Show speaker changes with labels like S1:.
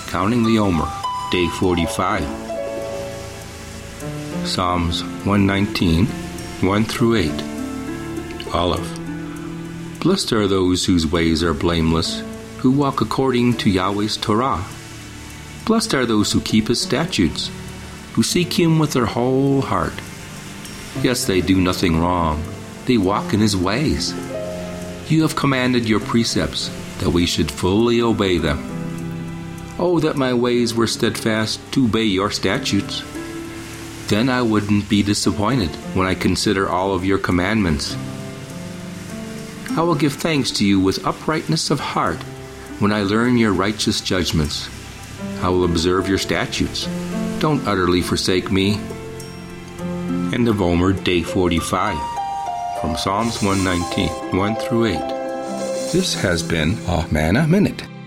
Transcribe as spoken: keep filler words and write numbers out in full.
S1: Counting the Omer, Day forty-five. Psalms one nineteen, one through eight. Aleph. Blessed are those whose ways are blameless, who walk according to Yahweh's Torah. Blessed are those who keep His statutes, who seek Him with their whole heart. Yes, they do nothing wrong. They walk in His ways. You have commanded your precepts, that we should fully obey them. Oh, that my ways were steadfast to obey your statutes. Then I wouldn't be disappointed when I consider all of your commandments. I will give thanks to you with uprightness of heart when I learn your righteous judgments. I will observe your statutes. Don't utterly forsake me. End of Omer, Day forty-five. From Psalms one nineteen, one through eight. This has been a Manna Minute.